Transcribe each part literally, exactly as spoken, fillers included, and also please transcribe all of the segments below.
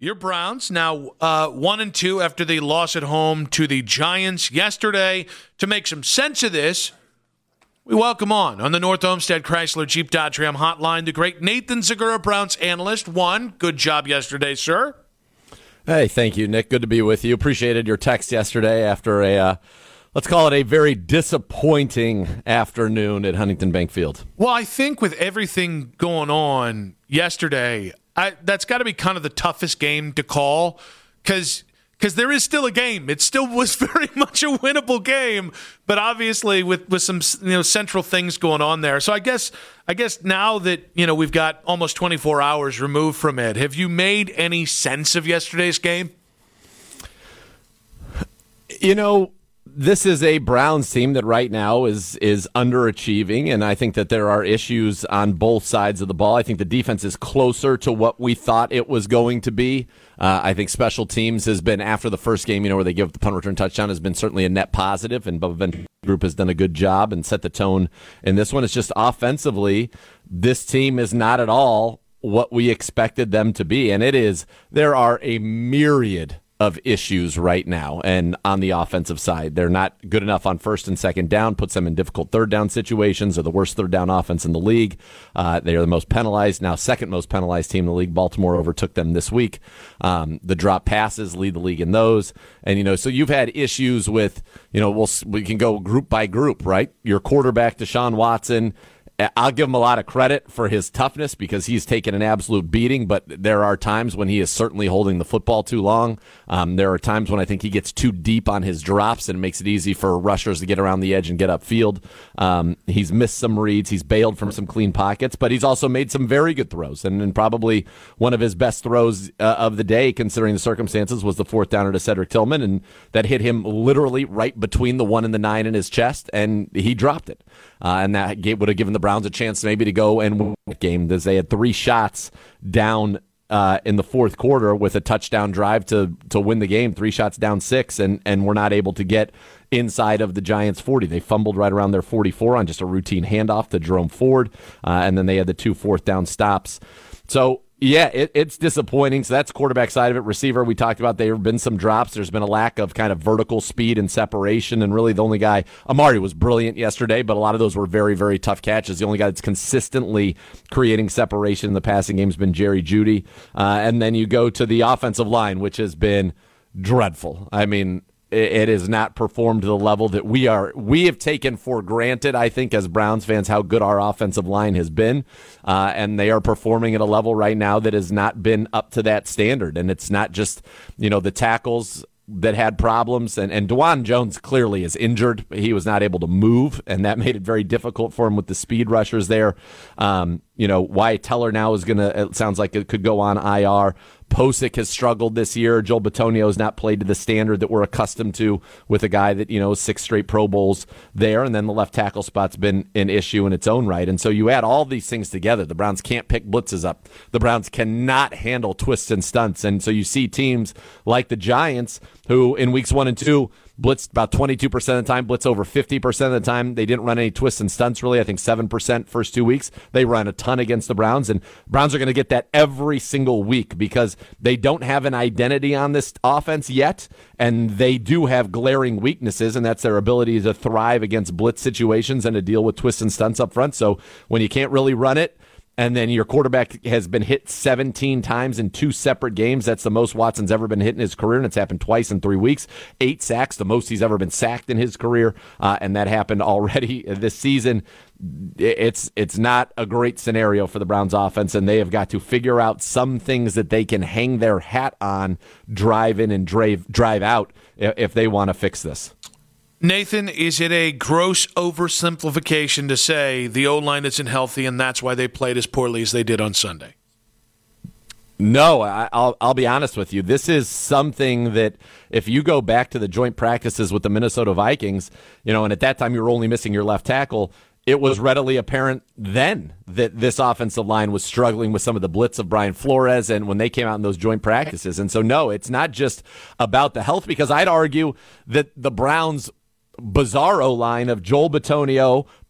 Your Browns now uh, one and two after the loss at home to the Giants yesterday. To make some sense of this, we welcome on on the North Olmsted Chrysler Jeep Dodge Ram hotline the great Nathan Zegura, Browns analyst. One, good job yesterday, sir. Hey, thank you, Nick. Good to be with you. Appreciated your text yesterday after a, uh, let's call it a very disappointing afternoon at Huntington Bank Field. Well, I think with everything going on yesterday, I, that's got to be kind of the toughest game to call because because there is still a game. It still was very much a winnable game, but obviously with, with some you know central things going on there. So I guess I guess now that you know we've got almost twenty-four hours removed from it, have you made any sense of yesterday's game? You know, this is a Browns team that right now is is underachieving, and I think that there are issues on both sides of the ball. I think the defense is closer to what we thought it was going to be. Uh, I think special teams has been, after the first game, you know, where they give up the punt return touchdown, has been certainly a net positive, and Bubba Ben's group has done a good job and set the tone. And this one is just offensively, this team is not at all what we expected them to be, and it is. There are a myriad of issues right now, and on the offensive side, they're not good enough on first and second down, puts them in difficult third down situations. They're the worst third down offense in the league. Uh, they are the most penalized, now second most penalized team in the league. Baltimore overtook them this week. Um, the drop passes lead the league in those, and you know, so you've had issues with, you know, we'll we can go group by group, right? Your quarterback, Deshaun Watson. I'll give him a lot of credit for his toughness because he's taken an absolute beating, but there are times when he is certainly holding the football too long. Um, there are times when I think he gets too deep on his drops and it makes it easy for rushers to get around the edge and get upfield. Um, he's missed some reads. He's bailed from some clean pockets, but he's also made some very good throws. And, and probably one of his best throws uh, of the day, considering the circumstances, was the fourth downer to Cedric Tillman, and that hit him literally right between the one and the nine in his chest, and he dropped it. Uh, and that would have given the Browns a chance maybe to go and win the game, as they had three shots down uh, in the fourth quarter with a touchdown drive to to win the game, three shots down six, and, and were not able to get inside of the Giants' forty. They fumbled right around their forty-four on just a routine handoff to Jerome Ford, uh, and then they had the two fourth down stops. So, yeah, it, it's disappointing. So that's quarterback side of it. Receiver, we talked about, there have been some drops. There's been a lack of kind of vertical speed and separation, and really the only guy, Amari was brilliant yesterday, but a lot of those were very, very tough catches. The only guy that's consistently creating separation in the passing game has been Jerry Jeudy. Uh, and then you go to the offensive line, which has been dreadful. I mean, it has not performed to the level that we are. We have taken for granted, I think, as Browns fans, how good our offensive line has been, uh, and they are performing at a level right now that has not been up to that standard. And it's not just, you know, the tackles that had problems, and, and DeJuan Jones clearly is injured. He was not able to move, and that made it very difficult for him with the speed rushers there. Um, you know, Wyatt Teller now is going to, it sounds like it could go on I R. Posick has struggled this year. Joel Bitonio has not played to the standard that we're accustomed to with a guy that, you know, six straight Pro Bowls there, and then the left tackle spot's been an issue in its own right. And so you add all these things together. The Browns can't pick blitzes up. The Browns cannot handle twists and stunts. And so you see teams like the Giants, who in weeks one and two blitzed about twenty-two percent of the time, blitz over fifty percent of the time. They didn't run any twists and stunts, really. I think seven percent first two weeks. They run a ton against the Browns, and Browns are going to get that every single week because they don't have an identity on this offense yet, and they do have glaring weaknesses, and that's their ability to thrive against blitz situations and to deal with twists and stunts up front. So when you can't really run it, and then your quarterback has been hit seventeen times in two separate games. That's the most Watson's ever been hit in his career, and it's happened twice in three weeks. Eight sacks, the most he's ever been sacked in his career, uh, and that happened already this season. It's it's not a great scenario for the Browns offense, and they have got to figure out some things that they can hang their hat on, drive in and drive, drive out if they want to fix this. Nathan, is it a gross oversimplification to say the O-line isn't healthy and that's why they played as poorly as they did on Sunday? No, I, I'll I'll be honest with you. This is something that if you go back to the joint practices with the Minnesota Vikings, you know, and at that time you were only missing your left tackle, it was readily apparent then that this offensive line was struggling with some of the blitz of Brian Flores and when they came out in those joint practices. And so, no, it's not just about the health, because I'd argue that the Browns' bizarro line of Joel Bitonio,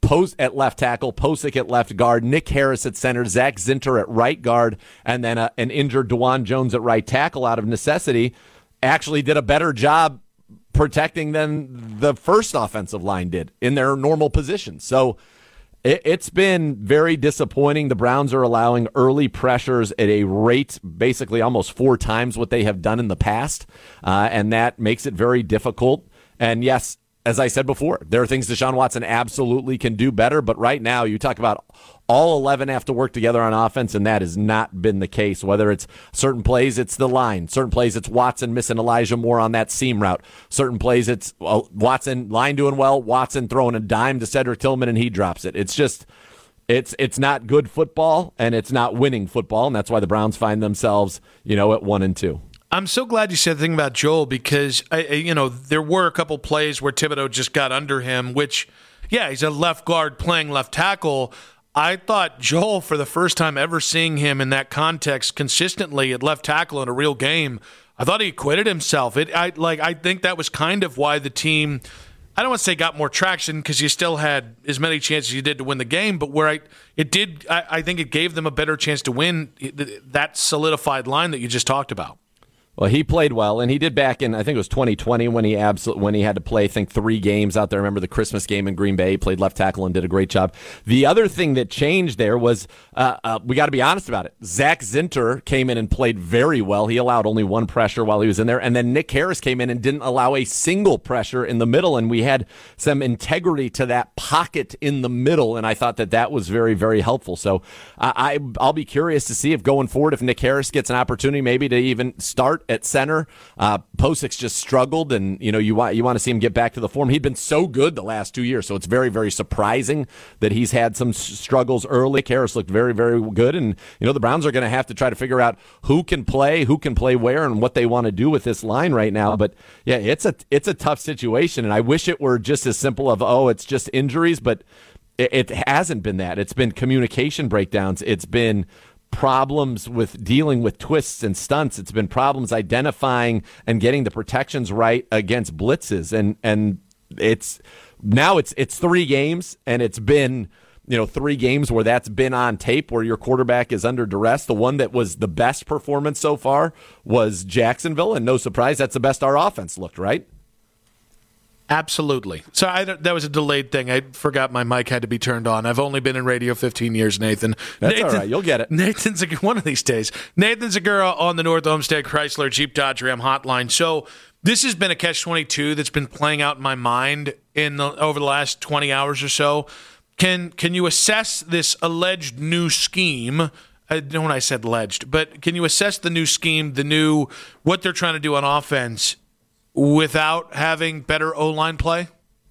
Post at left tackle, Posick at left guard, Nick Harris at center, Zach Zinter at right guard, and then a, an injured DeJuan Jones at right tackle out of necessity, actually did a better job protecting than the first offensive line did in their normal positions. So it, it's been very disappointing. The Browns are allowing early pressures at a rate basically almost four times what they have done in the past, uh, and that makes it very difficult. And yes, as I said before, there are things Deshaun Watson absolutely can do better, but right now you talk about all eleven have to work together on offense, and that has not been the case. Whether it's certain plays, it's the line. Certain plays, it's Watson missing Elijah Moore on that seam route. Certain plays, it's well, Watson line doing well, Watson throwing a dime to Cedric Tillman, and he drops it. It's just, it's it's not good football, and it's not winning football, and that's why the Browns find themselves, you know, at one and two. I'm so glad you said the thing about Joel because, I, you know, there were a couple plays where Thibodeau just got under him, which, yeah, he's a left guard playing left tackle. I thought Joel, for the first time ever seeing him in that context consistently at left tackle in a real game, I thought he acquitted himself. It, I like, I think that was kind of why the team, I don't want to say got more traction because you still had as many chances you did to win the game, but where I it did, I, I think it gave them a better chance to win that solidified line that you just talked about. Well, he played well, and he did back in, I think it was twenty twenty when he absol- when he had to play, I think, three games out there. Remember the Christmas game in Green Bay? He played left tackle and did a great job. The other thing that changed there was, uh, uh, we got to be honest about it, Zach Zinter came in and played very well. He allowed only one pressure while he was in there, and then Nick Harris came in and didn't allow a single pressure in the middle, and we had some integrity to that pocket in the middle, and I thought that that was very, very helpful. So I, I, I'll be curious to see if going forward, if Nick Harris gets an opportunity maybe to even start at center. Uh, Posick's just struggled, and you know you want you want to see him get back to the form. He'd been so good the last two years, so it's very, very surprising that he's had some s- struggles early. Harris looked very, very good, and you know the Browns are going to have to try to figure out who can play, who can play where, and what they want to do with this line right now. But yeah, it's a it's a tough situation, and I wish it were just as simple of oh, it's just injuries, but it, it hasn't been that. It's been communication breakdowns. It's been problems with dealing with twists and stunts. It's been problems identifying and getting the protections right against blitzes. And and it's now it's it's three games, and it's been, you know, three games where that's been on tape, where your quarterback is under duress. The one that was the best performance so far was Jacksonville, and no surprise, that's the best our offense looked, right? Absolutely. So I, that was a delayed thing. I forgot my mic had to be turned on. I've only been in radio fifteen years, Nathan. That's Nathan, all right. You'll get it. Nathan Zagura, one of these days. Nathan Zagura on the North Olmsted Chrysler Jeep Dodge Ram hotline. So this has been a catch twenty-two that's been playing out in my mind in the, over the last twenty hours or so. Can can you assess this alleged new scheme? I don't know when I said alleged, but can you assess the new scheme, the new what they're trying to do on offense, without having better O-line play?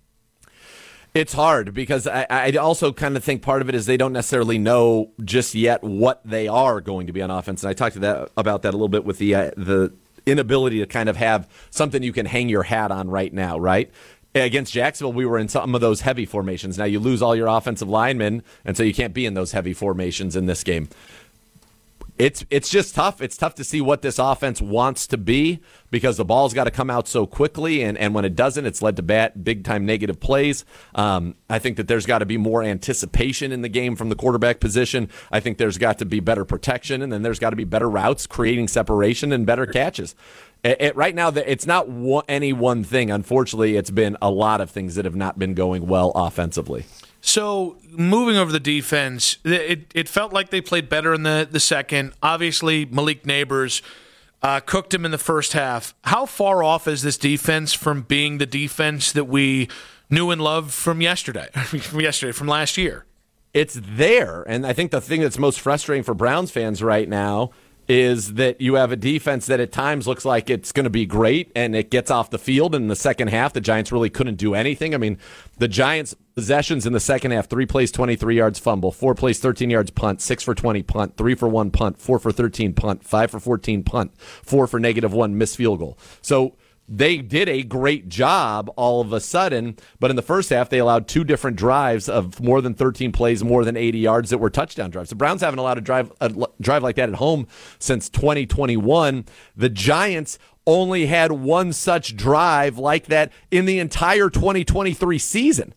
It's hard because I, I also kind of think part of it is they don't necessarily know just yet what they are going to be on offense. And I talked to that about that a little bit with the uh, the inability to kind of have something you can hang your hat on right now, right? Against Jacksonville, we were in some of those heavy formations. Now you lose all your offensive linemen, and so you can't be in those heavy formations in this game. It's it's just tough. It's tough to see what this offense wants to be because the ball's got to come out so quickly, and, and when it doesn't, it's led to bad, big-time negative plays. Um, I think that there's got to be more anticipation in the game from the quarterback position. I think there's got to be better protection, and then there's got to be better routes, creating separation, and better catches. It, it, right now, it's not one, any one thing. Unfortunately, it's been a lot of things that have not been going well offensively. So moving over the defense, it it felt like they played better in the, the second. Obviously, Malik Neighbors uh, cooked him in the first half. How far off is this defense from being the defense that we knew and loved from yesterday, from yesterday, from last year? It's there, and I think the thing that's most frustrating for Browns fans right now is that you have a defense that at times looks like it's going to be great, and it gets off the field. In the second half, the Giants really couldn't do anything. I mean, the Giants' possessions in the second half, three plays, twenty-three yards fumble, four plays, thirteen yards punt, six for twenty punt, three for one punt, four for thirteen punt, five for fourteen punt, four for negative one missed field goal. So they did a great job all of a sudden, but in the first half, they allowed two different drives of more than thirteen plays, more than eighty yards that were touchdown drives. The Browns haven't allowed a drive, a drive like that at home since twenty twenty-one. The Giants only had one such drive like that in the entire twenty twenty-three season.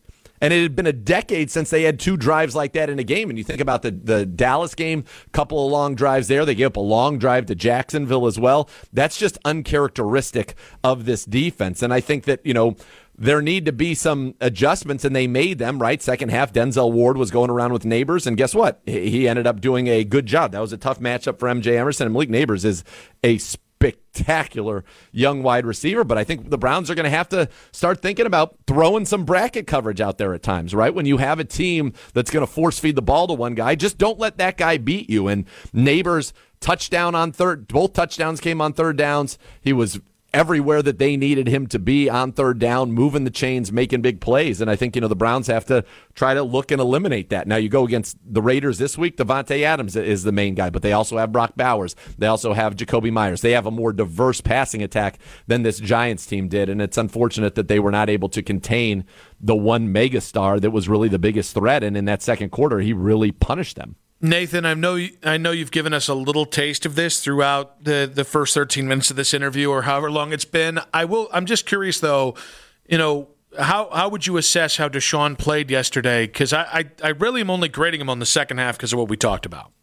And it had been a decade since they had two drives like that in a game. And you think about the, the Dallas game, couple of long drives there. They gave up a long drive to Jacksonville as well. That's just uncharacteristic of this defense. And I think that, you know, there need to be some adjustments, and they made them, right? Second half, Denzel Ward was going around with Neighbors, and guess what? He ended up doing a good job. That was a tough matchup for M J Emerson, and Malik Neighbors is a spectacular young wide receiver, but I think the Browns are going to have to start thinking about throwing some bracket coverage out there at times, right? When you have a team that's going to force feed the ball to one guy, just don't let that guy beat you. And Neighbors, touchdown on third, both touchdowns came on third downs. He was everywhere that they needed him to be on third down, moving the chains, making big plays. And I think, you know, the Browns have to try to look and eliminate that. Now, you go against the Raiders this week, Devontae Adams is the main guy, but they also have Brock Bowers. They also have Jacoby Myers. They have a more diverse passing attack than this Giants team did, and it's unfortunate that they were not able to contain the one megastar that was really the biggest threat, and in that second quarter, he really punished them. Nathan, I know I know you've given us a little taste of this throughout the, the first thirteen minutes of this interview, or however long it's been. I will. I'm just curious, though. You know, how how would you assess how Deshaun played yesterday? Because I, I I really am only grading him on the second half because of what we talked about.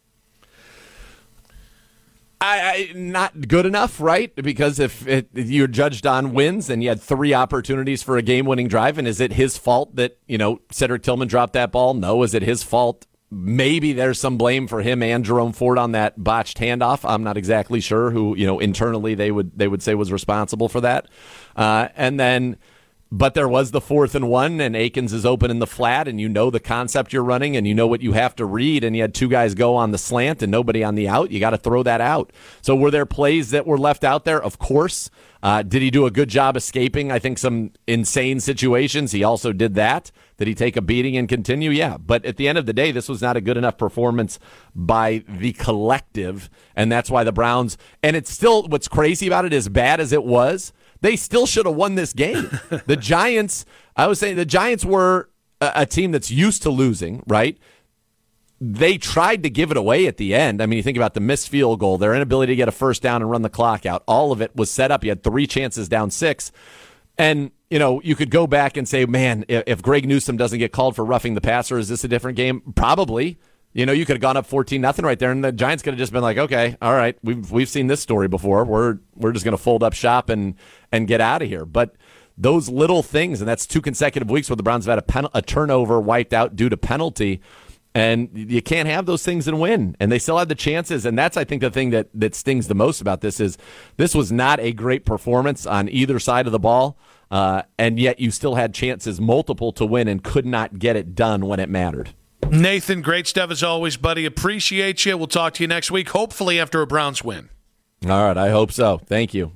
I, I not good enough, right? Because if, it, if you're judged on wins and you had three opportunities for a game-winning drive, and is it his fault that, you know, Cedric Tillman dropped that ball? No. Is it his fault? Maybe there's some blame for him and Jerome Ford on that botched handoff. I'm not exactly sure who, you know, internally they would they would say was responsible for that. Uh, and then, but there was the fourth and one, and Akins is open in the flat, and you know the concept you're running, and you know what you have to read, and you had two guys go on the slant and nobody on the out. You got to throw that out. So were there plays that were left out there? Of course. Uh, did he do a good job escaping, I think, some insane situations? He also did that. Did he take a beating and continue? Yeah. But at the end of the day, this was not a good enough performance by the collective, and that's why the Browns, and it's still, what's crazy about it, as bad as it was, they still should have won this game. The Giants, I was saying, the Giants were a, a team that's used to losing, right? They tried to give it away at the end. I mean, you think about the missed field goal, their inability to get a first down and run the clock out. All of it was set up. You had three chances down six. And, you know, you could go back and say, man, if Greg Newsome doesn't get called for roughing the passer, is this a different game? Probably. You know, you could have gone up fourteen nothing right there, and the Giants could have just been like, okay, all right, we've we've seen this story before. We're we're just going to fold up shop and and get out of here. But those little things, and that's two consecutive weeks where the Browns have had a, pen, a turnover wiped out due to penalty. And you can't have those things and win. And they still had the chances. And that's, I think, the thing that, that stings the most about this is this was not a great performance on either side of the ball. Uh, and yet you still had chances multiple to win and could not get it done when it mattered. Nathan, great stuff as always, buddy. Appreciate you. We'll talk to you next week, hopefully after a Browns win. All right. I hope so. Thank you.